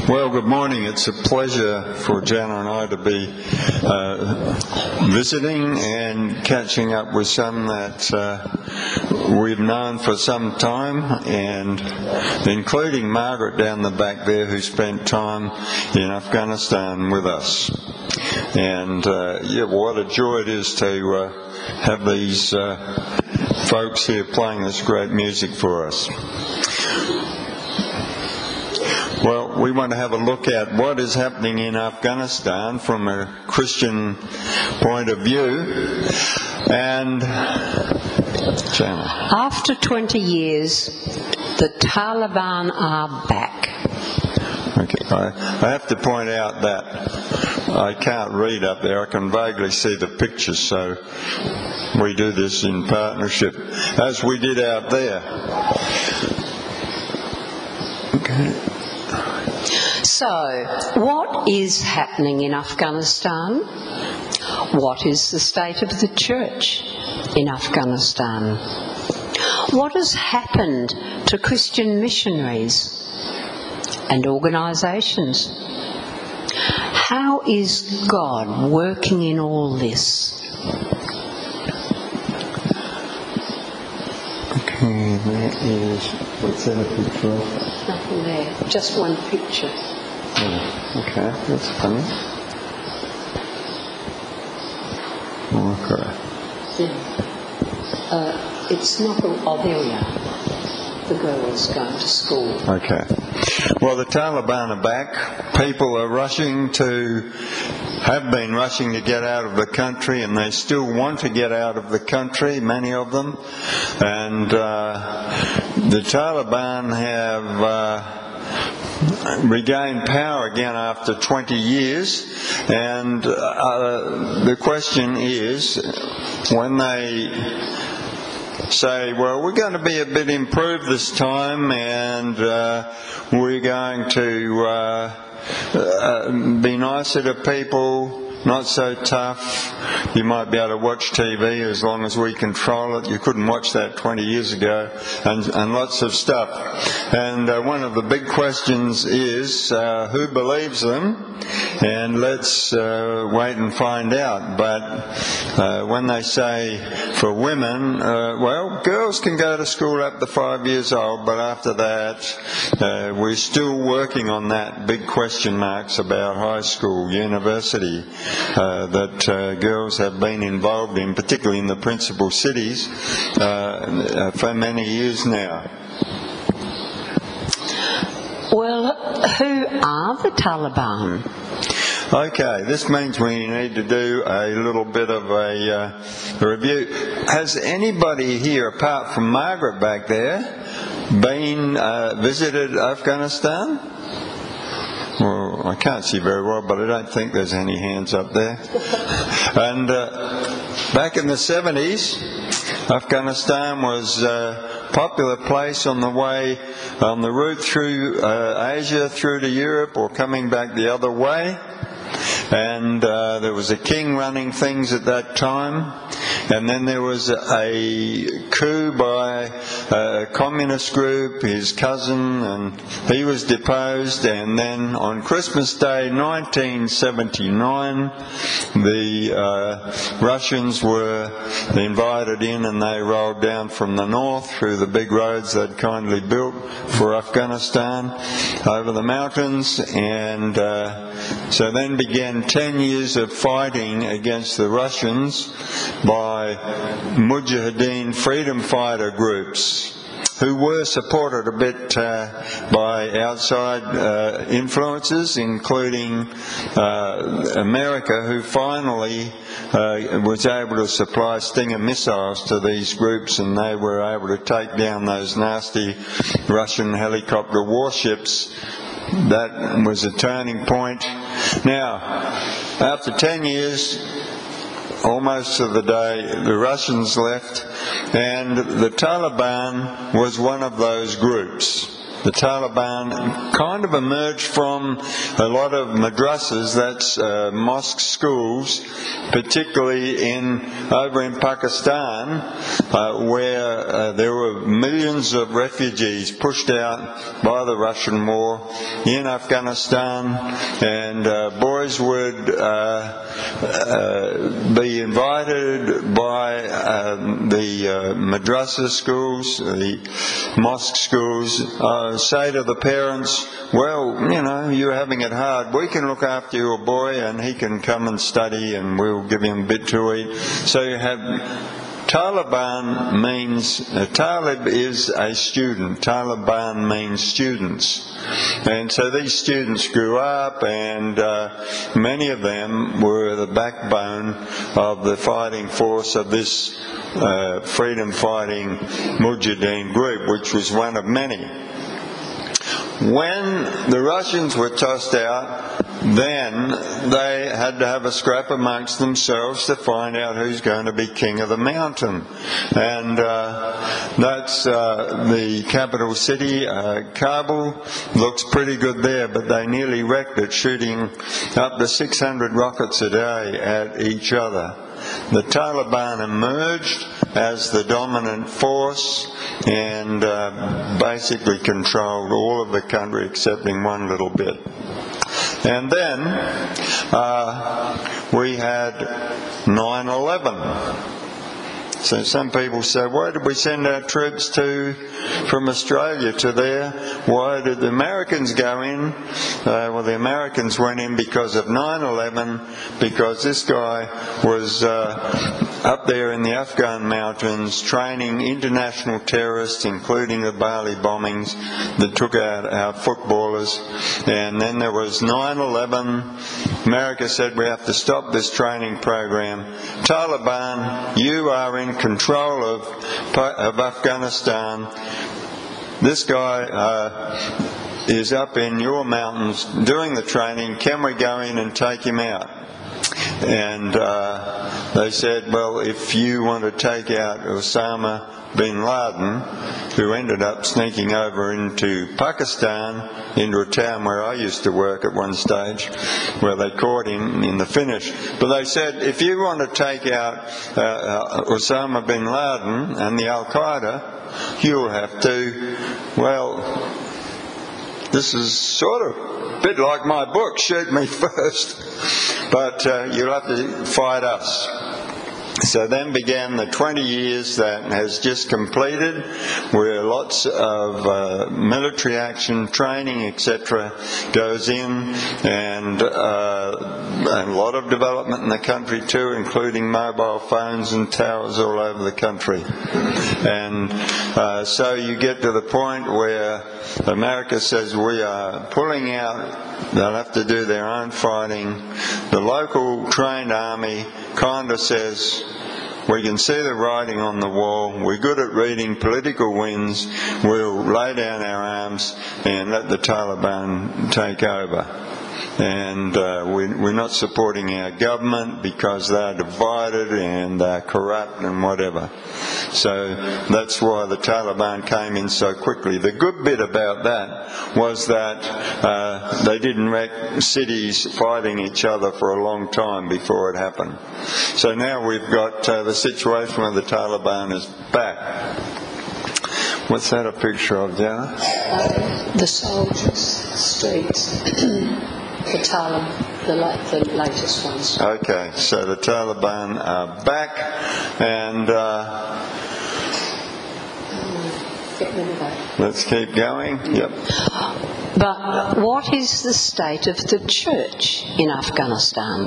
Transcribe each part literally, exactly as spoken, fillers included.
Well, good morning. It's a pleasure for Jana and I to be uh, visiting and catching up with some that uh, we've known for some time, and including Margaret down the back there, who spent time in Afghanistan with us. And uh, yeah, what a joy it is to uh, have these uh, folks here playing this great music for us. Well, we want to have a look at what is happening in Afghanistan from a Christian point of view. And Jana. After twenty years, the Taliban are back. Okay, I, I have to point out that I can't read up there. I can vaguely see the pictures, so we do this in partnership, as we did out there. Okay. So, what is happening in Afghanistan? What is the state of the church in Afghanistan? What has happened to Christian missionaries and organisations? How is God working in all this? Okay, that is, what's that a picture of? Nothing there, just one picture. Oh, okay, that's funny. Okay. Yeah. Uh, it's not, oh, there we are. The girls going to school. Okay. Well, the Taliban are back. People are rushing to, have been rushing to get out of the country, and they still want to get out of the country, many of them. And uh, the Taliban have uh, regained power again after twenty years. And uh, the question is, when they say, well, we're going to be a bit improved this time, and uh, we're going to uh, uh, be nicer to people, not so tough. You might be able to watch T V as long as we control it. You couldn't watch that twenty years ago, and, and lots of stuff. And uh, one of the big questions is, uh, who believes them? And let's uh, wait and find out. But uh, when they say for women, uh, well, girls can go to school up to five years old, but after that, uh, we're still working on that big question marks about high school, university, uh, that uh, girls have been involved in, particularly in the principal cities, uh, for many years now. Well, who are the Taliban? Okay, this means we need to do a little bit of a uh, review. Has anybody here, apart from Margaret back there, been uh, visited Afghanistan? Well, I can't see very well, but I don't think there's any hands up there. And uh, back in the seventies, Afghanistan was a popular place on the way, on the route through uh, Asia, through to Europe, or coming back the other way. And uh, there was a king running things at that time. And then there was a coup by a communist group, his cousin, and he was deposed. And then on Christmas Day nineteen seventy-nine, the uh, Russians were invited in, and they rolled down from the north through the big roads they'd kindly built for Afghanistan over the mountains. And uh, so then began ten years of fighting against the Russians by Mujahideen freedom fighter groups, who were supported a bit uh, by outside uh, influences, including uh, America, who finally uh, was able to supply Stinger missiles to these groups, and they were able to take down those nasty Russian helicopter warships. That was a turning point. Now, after ten years, almost to the day, the Russians left, and the Taliban was one of those groups. the Taliban kind of emerged from a lot of madrasas, that's uh, mosque schools, particularly in over in Pakistan, uh, where uh, there were millions of refugees pushed out by the Russian war in Afghanistan, and uh, boys would uh, uh, be invited by uh, the uh, madrasa schools, the mosque schools, uh, say to the parents, well, you know, you're having it hard. We can look after your boy and he can come and study and we'll give him a bit to eat. So you have Taliban means, uh, Talib is a student. Taliban means students. And so these students grew up, and uh, many of them were the backbone of the fighting force of this uh, freedom-fighting Mujahideen group, which was one of many. When the Russians were tossed out, then they had to have a scrap amongst themselves to find out who's going to be king of the mountain. And uh, that's uh, the capital city, uh, Kabul. Looks pretty good there, but they nearly wrecked it, shooting up to six hundred rockets a day at each other. The Taliban emerged as the dominant force and uh, basically controlled all of the country excepting one little bit. And then uh, we had nine eleven. So some people say, why did we send our troops to from Australia to there? Why did the Americans go in? Uh, well, the Americans went in because of nine eleven, because this guy was uh, up there in the Afghan mountains training international terrorists, including the Bali bombings that took out our footballers. And then there was nine eleven. America said we have to stop this training program. Taliban, you are in control of, of Afghanistan. This guy uh, is up in your mountains doing the training. Can we go in and take him out? And uh, they said, well, if you want to take out Osama bin Laden, who ended up sneaking over into Pakistan, into a town where I used to work at one stage, where they caught him in the finish. But they said, if you want to take out uh, uh, Osama bin Laden and the Al-Qaeda, you'll have to, well, this is sort of a bit like my book, Shoot Me First, but uh, you'll have to fight us. So then began the twenty years that has just completed, where lots of uh, military action, training, et cetera goes in, and, uh, and a lot of development in the country too, including mobile phones and towers all over the country. And uh, so you get to the point where America says we are pulling out, they'll have to do their own fighting. The local trained army kind of says, we can see the writing on the wall, we're good at reading political winds, we'll lay down our arms and let the Taliban take over. And uh, we, we're not supporting our government because they're divided and they're corrupt and whatever. So that's why the Taliban came in so quickly. The good bit about that was that uh, they didn't wreck cities fighting each other for a long time before it happened. So now we've got uh, the situation where the Taliban is back. What's that a picture of, Jana? Uh, the soldiers' streets. The Taliban, the, the latest ones. Okay, so the Taliban are back, and uh, get rid of that. Let's keep going. Yep. But what is the state of the church in Afghanistan?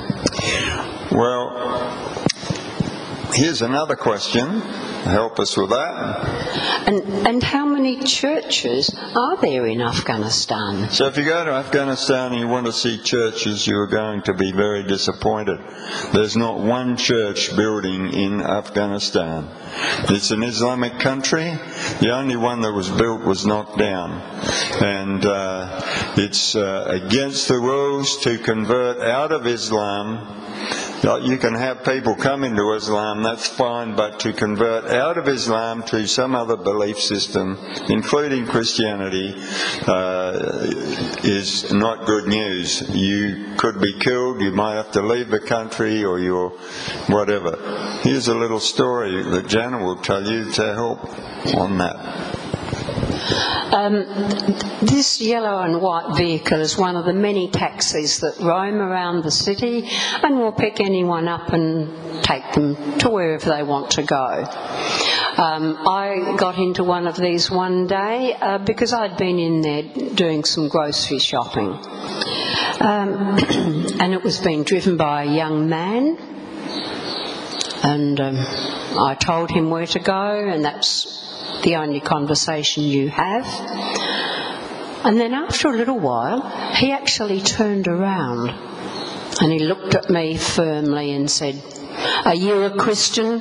Well, here's another question. Help us with that. And, and how many churches are there in Afghanistan? So if you go to Afghanistan and you want to see churches, you're going to be very disappointed. There's not one church building in Afghanistan. It's an Islamic country. The only one that was built was knocked down. And uh, it's uh, against the rules to convert out of Islam You can have people come into Islam, that's fine, but to convert out of Islam to some other belief system, including Christianity, uh, is not good news. You could be killed, you might have to leave the country, or you're whatever. Here's a little story that Jana will tell you to help on that. Um, this yellow and white vehicle is one of the many taxis that roam around the city and will pick anyone up and take them to wherever they want to go. Um, I got into one of these one day uh, because I'd been in there doing some grocery shopping. Um, and it was being driven by a young man, and um, I told him where to go, and that's the only conversation you have. And then after a little while, he actually turned around and he looked at me firmly and said, "Are you a Christian?"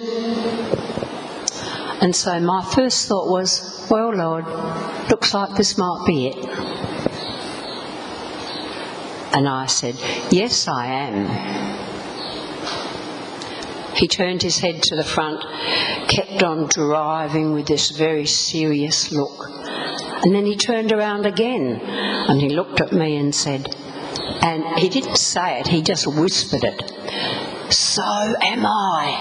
And so my first thought was, well, Lord, looks like this might be it. And I said, "Yes, I am." He turned his head to the front, kept on driving with this very serious look. And then he turned around again and he looked at me and said, and he didn't say it, he just whispered it, "So am I."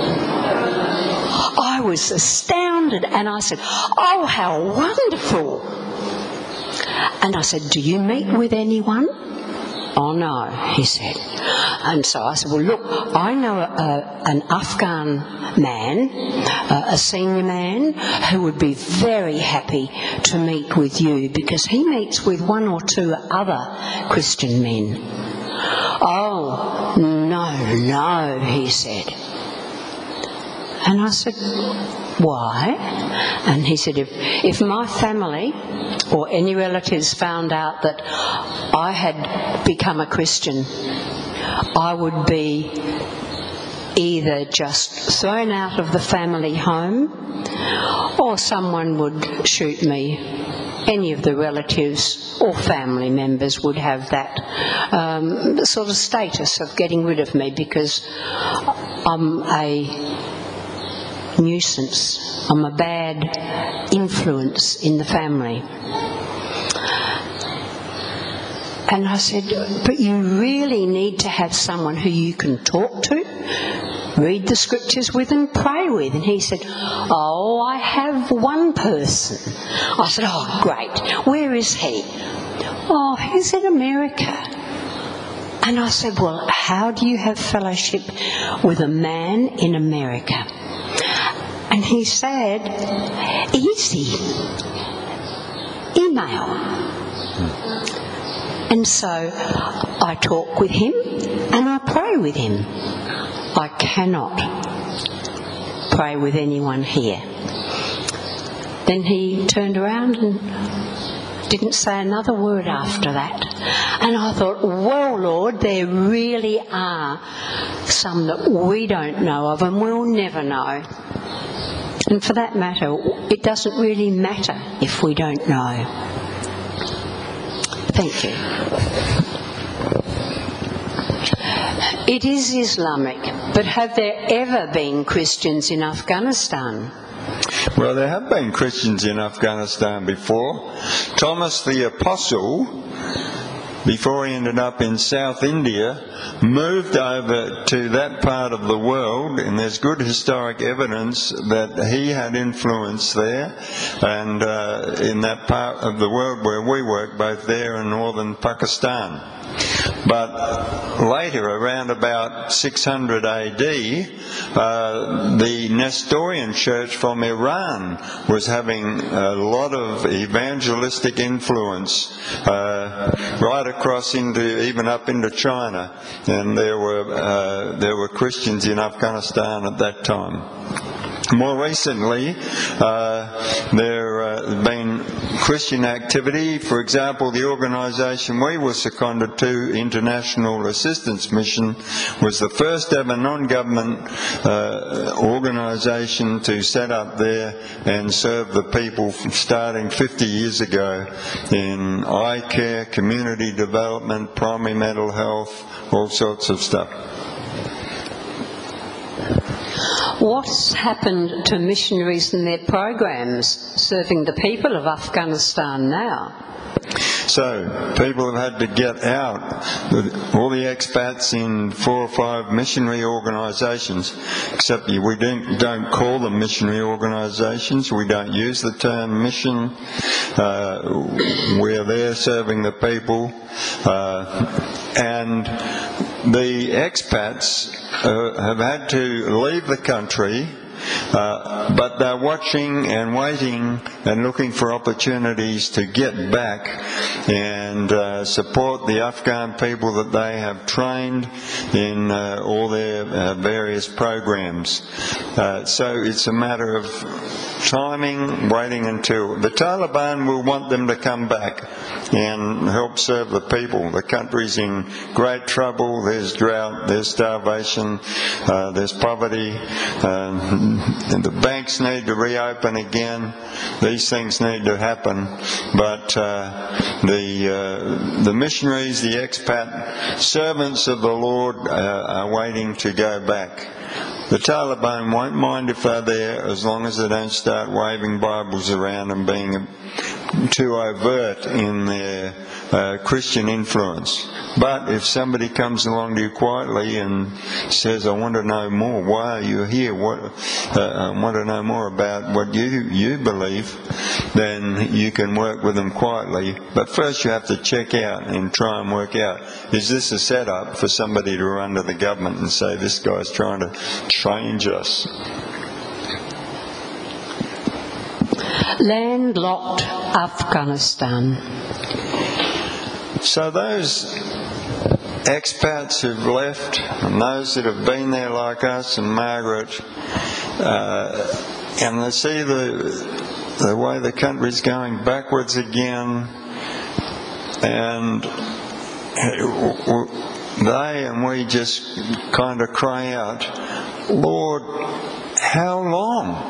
I was astounded and I said, "Oh, how wonderful." And I said, "Do you meet with anyone?" "Oh, no," he said. And so I said, "Well, look, I know a, an Afghan man, a, a senior man, who would be very happy to meet with you because he meets with one or two other Christian men." "Oh, no, no," he said. And I said, "Why?" And he said, if, if my family or any relatives found out that I had become a Christian, I would be either just thrown out of the family home or someone would shoot me. Any of the relatives or family members would have that um, sort of status of getting rid of me because I'm a nuisance. I'm a bad influence in the family." And I said, "But you really need to have someone who you can talk to, read the scriptures with and pray with." And he said, "Oh, I have one person." I said, "Oh, great. Where is he?" "Oh, he's in America." And I said, "Well, how do you have fellowship with a man in America?" And he said, "Easy. Email." And so I talk with him and I pray with him. I cannot pray with anyone here. Then he turned around and didn't say another word after that. And I thought, well, Lord, there really are some that we don't know of and we'll never know. And for that matter, it doesn't really matter if we don't know. Thank you. It is Islamic, but have there ever been Christians in Afghanistan? Well, there have been Christians in Afghanistan before. Thomas the Apostle, before he ended up in South India, moved over to that part of the world, and there's good historic evidence that he had influence there, and uh, in that part of the world where we work, both there and northern Pakistan. But later, around about six hundred A D, uh, the Nestorian church from Iran was having a lot of evangelistic influence uh, right across into, even up into China, and there were uh, there were Christians in Afghanistan at that time. More recently, uh, there has uh, been Christian activity. For example, the organisation we were seconded to, International Assistance Mission, was the first ever non-government uh, organisation to set up there and serve the people starting fifty years ago in eye care, community development, primary mental health, all sorts of stuff. What's happened to missionaries and their programs serving the people of Afghanistan now? So, people have had to get out. All the expats in four or five missionary organisations, except we don't, don't call them missionary organisations. We don't use the term mission. Uh, we're there serving the people. Uh, and the expats uh, have had to leave the country. Uh, but they're watching and waiting and looking for opportunities to get back and uh, support the Afghan people that they have trained in uh, all their uh, various programs. Uh, so it's a matter of timing, waiting until the Taliban will want them to come back and help serve the people. The country's in great trouble. There's drought, there's starvation, uh, there's poverty. Uh, and the banks need to reopen again. These things need to happen. But uh, the uh, the missionaries, the expat servants of the Lord uh, are waiting to go back. The Taliban won't mind if they're there as long as they don't start waving Bibles around and being too overt in their uh, Christian influence. But if somebody comes along to you quietly and says, I want to know more, why are you here? What, uh, I want to know more about what you, you believe, then you can work with them quietly. But first you have to check out and try and work out, is this a setup for somebody to run to the government and say, this guy's trying to change us? Landlocked Afghanistan. So those expats who've left and those that have been there like us and Margaret, uh, and they see the the way the country's going backwards again, and they and we just kind of cry out, Lord, how long?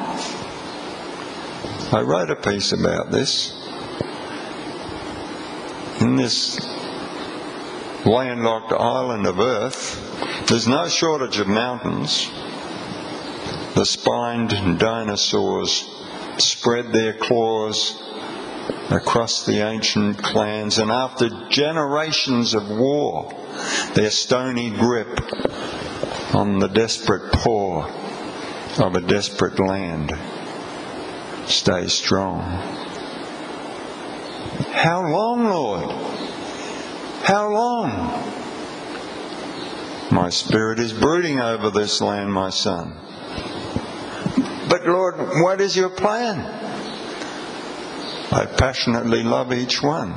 I wrote a piece about this. In this landlocked island of earth, there's no shortage of mountains. The spined dinosaurs spread their claws across the ancient clans, and after generations of war, their stony grip on the desperate paw of a desperate land stays strong. How long, Lord? How long? My spirit is brooding over this land, my son. But Lord, what is your plan? I passionately love each one.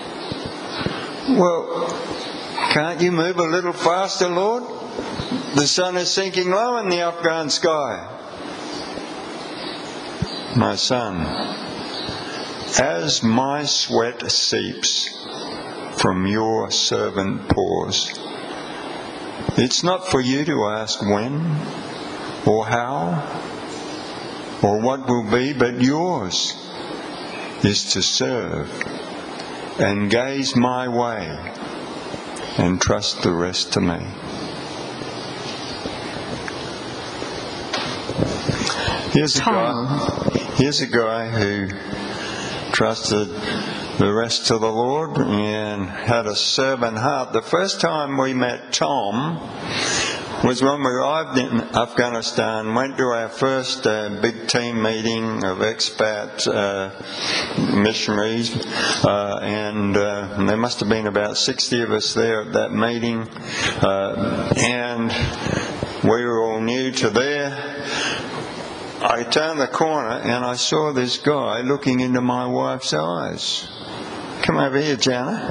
Well, can't you move a little faster, Lord? The sun is sinking low in the Afghan sky. My son, as my sweat seeps from your servant pores, it's not for you to ask when or how or what will be, but yours is to serve and gaze my way and trust the rest to me. Here's a guy, here's a guy who trusted the rest to the Lord and had a servant heart. The first time we met Tom was when we arrived in Afghanistan, went to our first uh, big team meeting of expat uh, missionaries, uh, and uh, there must have been about sixty of us there at that meeting, uh, and we were all new to there. I turned the corner and I saw this guy looking into my wife's eyes. Come over here, Jana.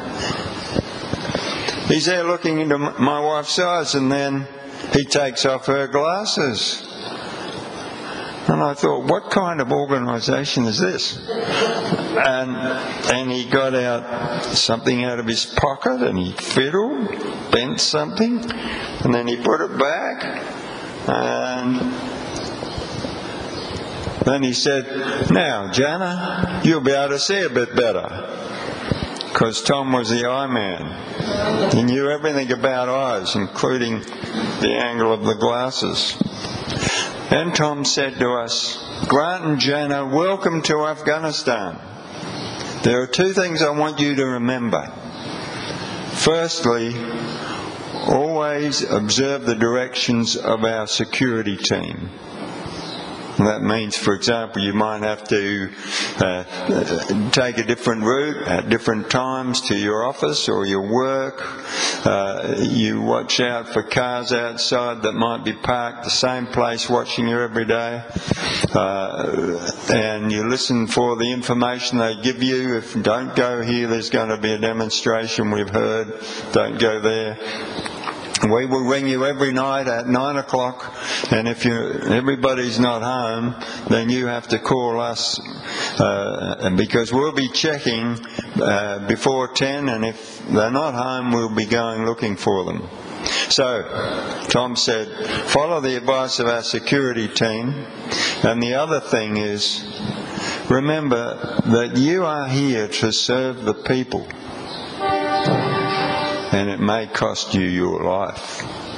He's there looking into my wife's eyes, and then he takes off her glasses. And I thought, what kind of organisation is this? And and he got out something out of his pocket and he fiddled, bent something, and then he put it back, and then he said, now, Jana, you'll be able to see a bit better. Because Tom was the eye man. He knew everything about eyes, including the angle of the glasses. And Tom said to us, "Grant and Jana, welcome to Afghanistan. There are two things I want you to remember. Firstly, always observe the directions of our security team." That means, for example, you might have to uh, take a different route at different times to your office or your work. Uh, you watch out for cars outside that might be parked the same place watching you every day. Uh, and you listen for the information they give you. If don't go here, there's going to be a demonstration we've heard. Don't go there. We will ring you every night at nine o'clock, and if you everybody's not home, then you have to call us, uh, because we'll be checking uh, before ten, and if they're not home, we'll be going looking for them. So, Tom said, follow the advice of our security team, and the other thing is, remember that you are here to serve the people. And it may cost you your life.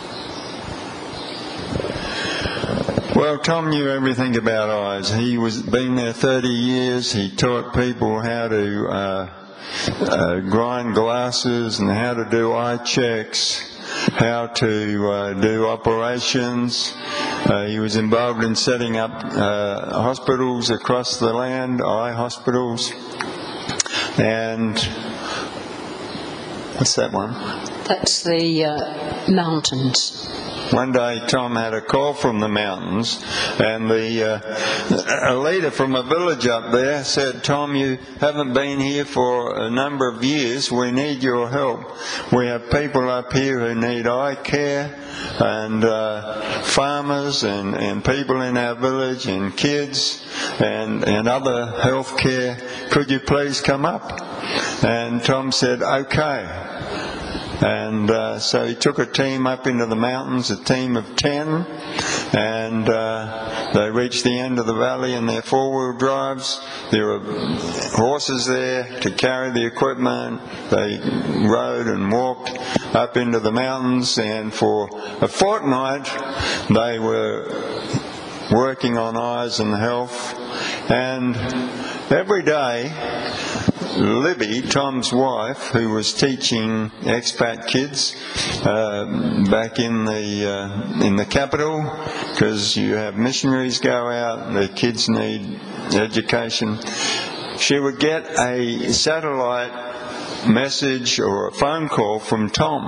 Well, Tom knew everything about eyes. He was been there thirty years. He taught people how to uh, uh, grind glasses and how to do eye checks, how to uh, do operations. Uh, he was involved in setting up uh, hospitals across the land, eye hospitals. And what's that one? That's the uh, mountains. One day Tom had a call from the mountains, and the uh, a leader from a village up there said, "Tom, you haven't been here for a number of years. We need your help. We have people up here who need eye care, and uh, farmers and, and people in our village and kids and, and other health care. Could you please come up?" And Tom said, "Okay." And uh, so he took a team up into the mountains, a team of ten, and uh, they reached the end of the valley in their four-wheel drives. There were horses there to carry the equipment. They rode and walked up into the mountains, and for a fortnight they were working on eyes and health. And every day, Libby, Tom's wife, who was teaching expat kids uh, back in the uh, in the capital, because you have missionaries go out, the kids need education, she would get a satellite message or a phone call from Tom.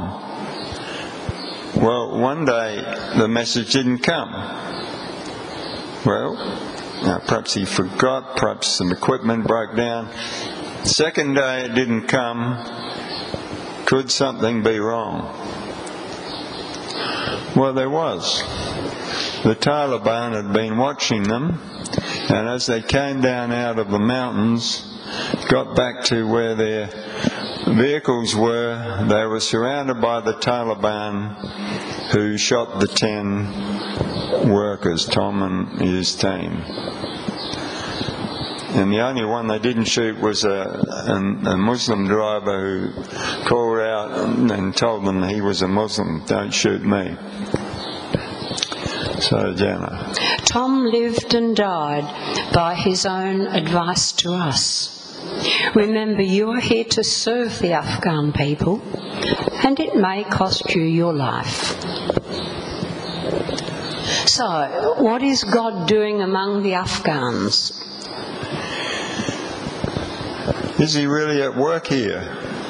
Well, one day the message didn't come. Well, uh, perhaps he forgot, perhaps some equipment broke down. Second day it didn't come. Could something be wrong? Well, there was. The Taliban had been watching them, and as they came down out of the mountains, got back to where their vehicles were, they were surrounded by the Taliban, who shot the ten workers, Tom and his team. And the only one they didn't shoot was a, a, a Muslim driver who called out and, and told them he was a Muslim, "Don't shoot me." So, Jana. Tom lived and died by his own advice to us. Remember, you are here to serve the Afghan people, and it may cost you your life. So, what is God doing among the Afghans? Is he really at work here?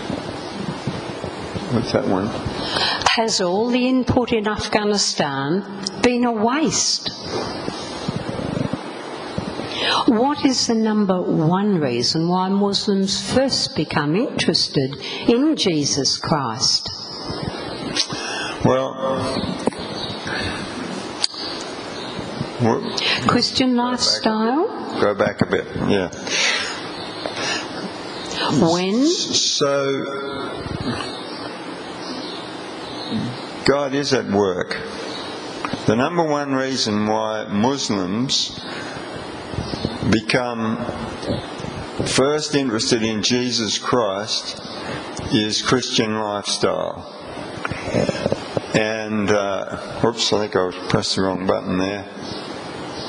What's that one? Has all the input in Afghanistan been a waste? What is the number one reason why Muslims first become interested in Jesus Christ? Well, Christian lifestyle? Go back a bit, yeah. When? So, God is at work. The number one reason why Muslims become first interested in Jesus Christ is Christian lifestyle. And, uh, whoops, I think I pressed the wrong button there.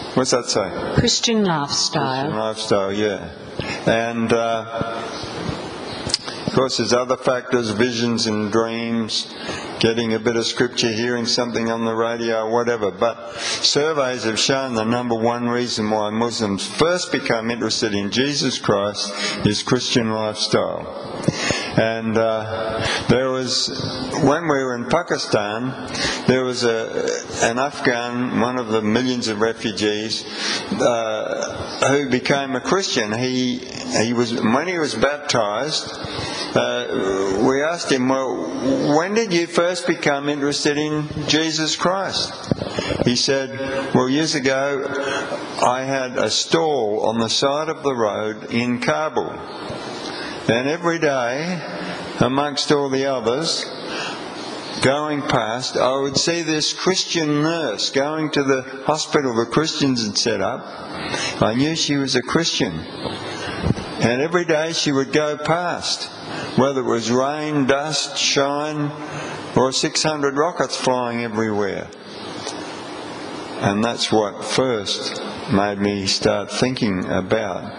What's that say? Christian lifestyle. Christian lifestyle, yeah. And uh, of course there's other factors, visions and dreams, getting a bit of scripture, hearing something on the radio, whatever. But surveys have shown the number one reason why Muslims first become interested in Jesus Christ is Christian lifestyle. And uh, there was, when we were in Pakistan, there was a, an Afghan, one of the millions of refugees, uh, who became a Christian. He he was when he was baptised. Uh, we asked him, well, when did you first become interested in Jesus Christ? He said, well, years ago I had a stall on the side of the road in Kabul. And every day, amongst all the others, going past, I would see this Christian nurse going to the hospital the Christians had set up. I knew she was a Christian. And every day she would go past, whether it was rain, dust, shine, or six hundred rockets flying everywhere. And that's what first made me start thinking about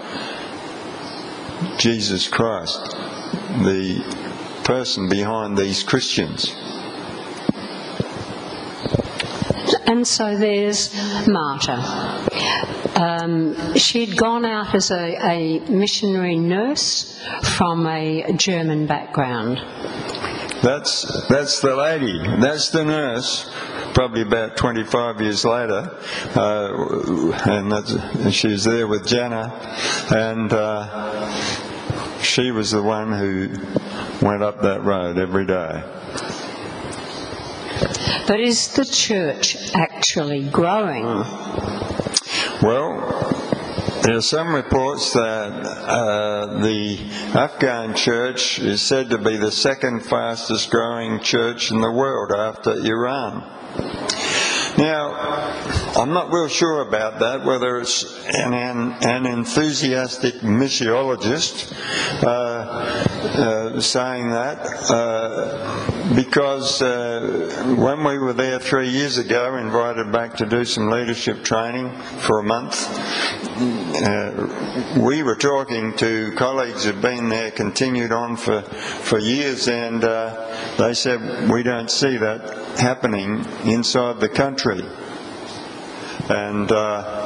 Jesus Christ, the person behind these Christians. And so there's Marta. Um, she'd gone out as a, a missionary nurse from a German background. That's that's the lady. That's the nurse. Probably about twenty-five years later, uh, and, that's, and she was there with Jana, and uh, she was the one who went up that road every day. But is the church actually growing? Well, there are some reports that uh, the Afghan church is said to be the second fastest growing church in the world after Iran. Now, I'm not real sure about that, whether it's an, an, an enthusiastic missiologist uh, uh, saying that, uh, because uh, when we were there three years ago, invited back to do some leadership training for a month, uh, we were talking to colleagues who've been there, continued on for, for years, and uh, they said, we don't see that happening inside the country. And uh,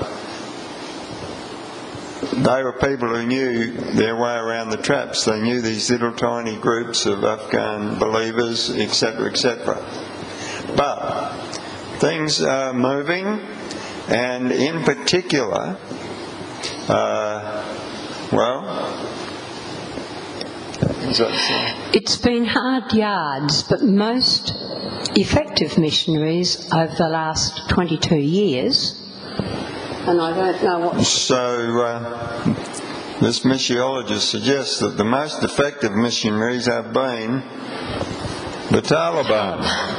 they were people who knew their way around the traps. They knew these little tiny groups of Afghan believers, et cetera, et cetera. But things are moving, and in particular, uh, well, it's been hard yards, but most effective missionaries over the last twenty-two years, and I don't know what... So uh, this missiologist suggests that the most effective missionaries have been the Taliban.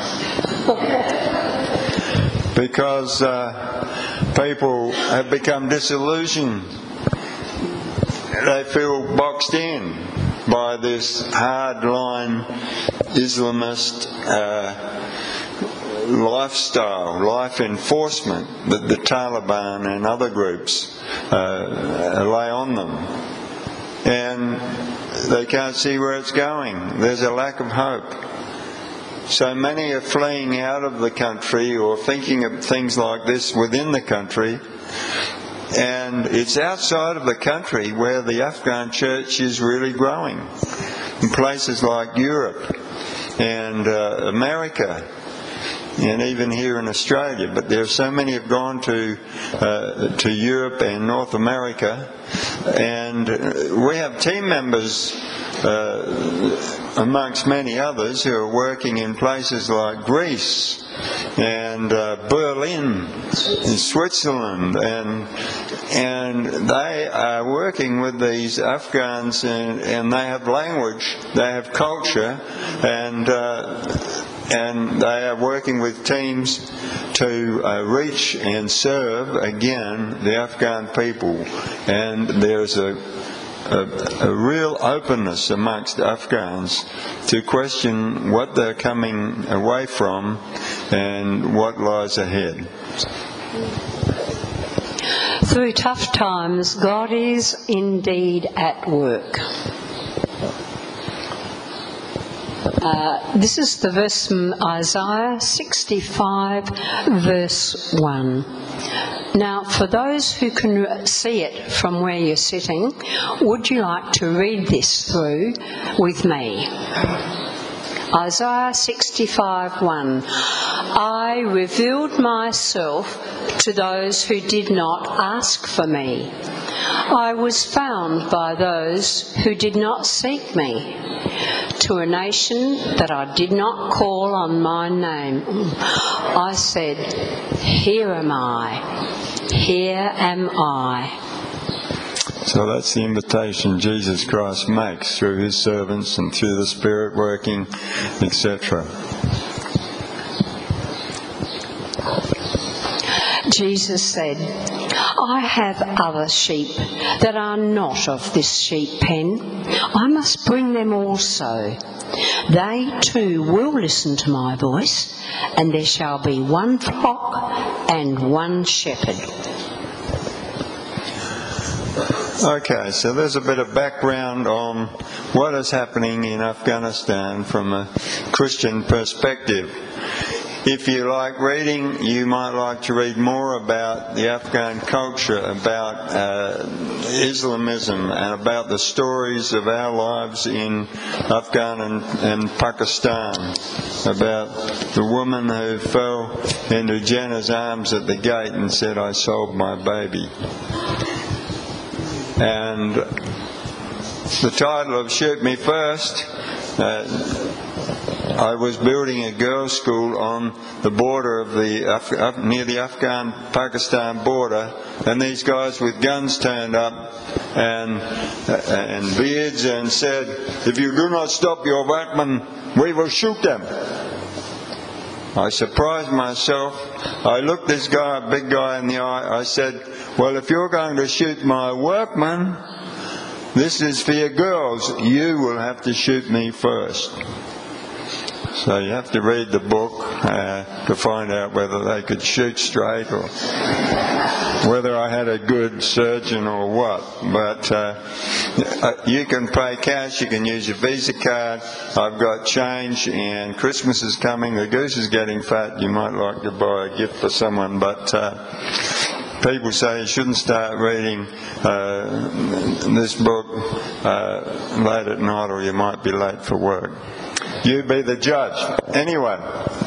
Because uh, people have become disillusioned. They feel boxed in by this hardline Islamist uh, lifestyle, life enforcement that the Taliban and other groups uh, lay on them. And they can't see where it's going. There's a lack of hope. So many are fleeing out of the country or thinking of things like this within the country. And it's outside of the country where the Afghan church is really growing. In places like Europe and uh, America, and even here in Australia. But there are so many have gone to uh, to Europe and North America, and we have team members uh, amongst many others who are working in places like Greece and uh, Berlin, in Switzerland, and and they are working with these Afghans, and, and they have language, they have culture, and uh, and they are working with teams to uh, reach and serve again the Afghan people. And there's a A, a real openness amongst Afghans to question what they're coming away from and what lies ahead. Through tough times, God is indeed at work. Uh, this is the verse from Isaiah sixty-five, verse one. Now, for those who can see it from where you're sitting, would you like to read this through with me? Isaiah sixty-five, one. I revealed myself to those who did not ask for me. I was found by those who did not seek me. To a nation that I did not call on my name, I said, here am I, here am I. So that's the invitation Jesus Christ makes through his servants and through the Spirit working, et cetera. Jesus said, I have other sheep that are not of this sheep pen. I must bring them also. They too will listen to my voice, and there shall be one flock and one shepherd. Okay, so there's a bit of background on what is happening in Afghanistan from a Christian perspective. If you like reading, you might like to read more about the Afghan culture, about uh, Islamism, and about the stories of our lives in Afghan and, and Pakistan, about the woman who fell into Jinnah's arms at the gate and said, I sold my baby. And the title of Shoot Me First, uh, I was building a girls' school on the border of the Af- near the Afghan-Pakistan border, and these guys with guns turned up and and beards and said, "If you do not stop your workmen, we will shoot them." I surprised myself. I looked this guy, a big guy, in the eye. I said, "Well, if you're going to shoot my workmen, this is for your girls. You will have to shoot me first." So you have to read the book uh, to find out whether they could shoot straight or whether I had a good surgeon or what. But uh, you can pay cash, you can use your Visa card. I've got change, and Christmas is coming. The goose is getting fat. You might like to buy a gift for someone, but uh, people say you shouldn't start reading uh, this book uh, late at night, or you might be late for work. You be the judge. Anyway.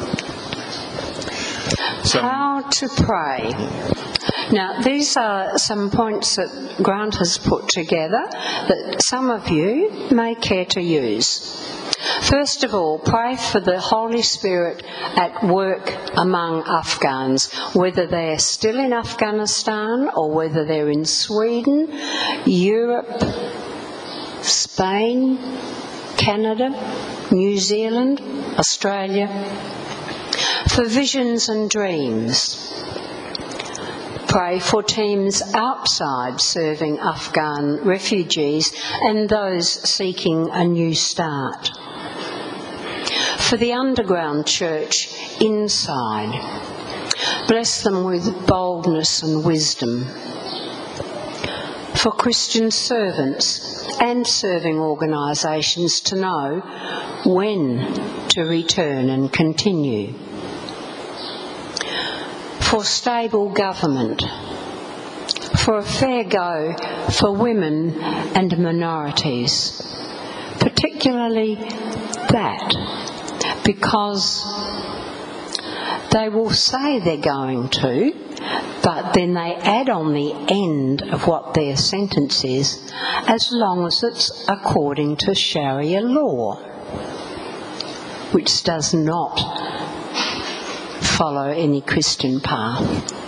So, how to pray. Now, these are some points that Grant has put together that some of you may care to use. First of all, pray for the Holy Spirit at work among Afghans, whether they're still in Afghanistan or whether they're in Sweden, Europe, Spain, Canada, New Zealand, Australia, for visions and dreams. Pray for teams outside serving Afghan refugees and those seeking a new start. For the underground church inside, bless them with boldness and wisdom. For Christian servants and serving organisations to know when to return and continue. For stable government. For a fair go for women and minorities. Particularly that, because they will say they're going to, but then they add on the end of what their sentence is, as long as it's according to Sharia law, which does not follow any Christian path.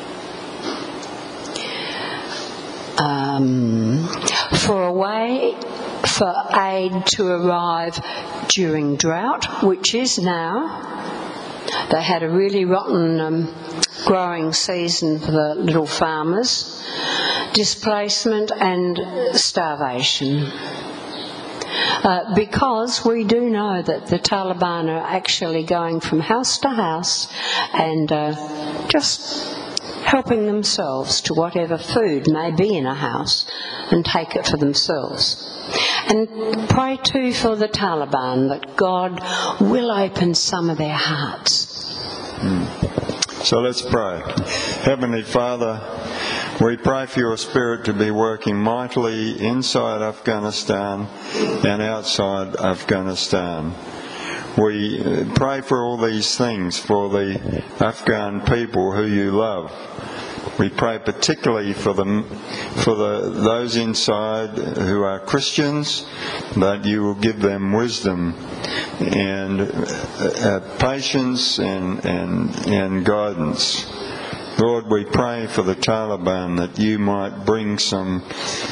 Um, for a way for aid to arrive during drought, which is now. They had a really rotten um, growing season for the little farmers, displacement and starvation. Uh, because we do know that the Taliban are actually going from house to house and uh, just helping themselves to whatever food may be in a house and take it for themselves. And pray too for the Taliban, that God will open some of their hearts. Mm. So let's pray. Heavenly Father, we pray for your Spirit to be working mightily inside Afghanistan and outside Afghanistan. We pray for all these things for the Afghan people who you love. We pray particularly for them, for the, those inside who are Christians, that you will give them wisdom and uh, patience and, and, and guidance. Lord, we pray for the Taliban that you might bring some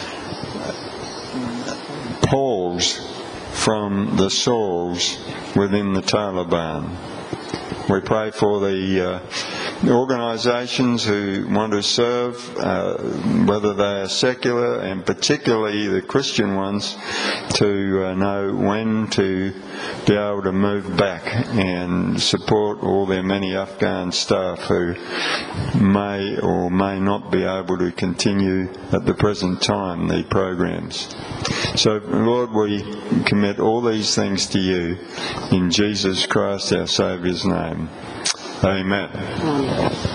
Pauls from the Sauls within the Taliban. We pray for the uh, organisations who want to serve, uh, whether they are secular and particularly the Christian ones, to uh, know when to be able to move back and support all their many Afghan staff who may or may not be able to continue at the present time the programs. So, Lord, we commit all these things to you in Jesus Christ, our Saviour's name. Amen.